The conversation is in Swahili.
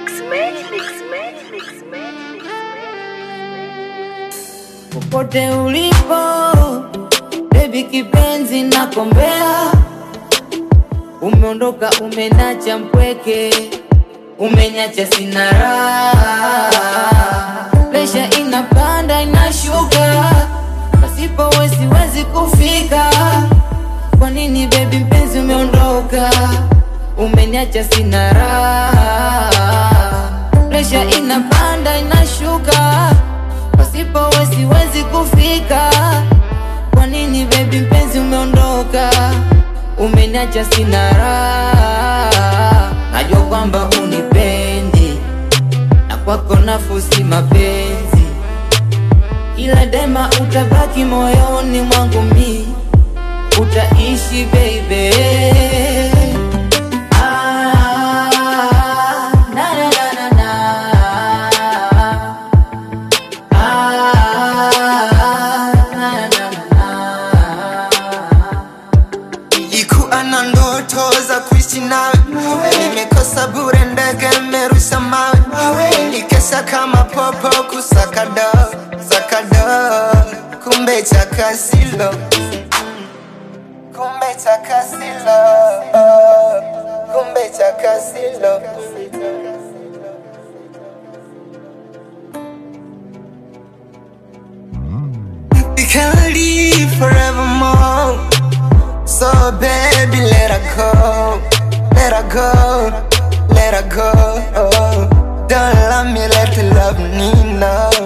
Popote ulipo, baby kipenzi nakombea. Umeondoka umenacha mpweke, umenyacha sina raha. Presha inapanda inashuka, pasipo wewe siwezi kufika. Kwa nini baby mpenzi umeondoka, umenyacha sina raha. Presha inapanda inashuka, pasipo wewe siwezi kufika. Kwa nini baby mpenzi umeondoka, umeniacha sina raha. Najua kwamba unipendi, na kwako nafusi mapenzi, ila daima utabaki moyoni mwangu mi, utaishi baby. Ana ndoto za kuishi nawe, nimekosa bure ndege merusha mawe. Nikesha kama popo kusaka do, kumbe chakasilo, kumbe chakasilo, kumbe chakasilo. We can't live forevermore, so baby, let her go, let her go, let her go. Don't love me, let the love me know.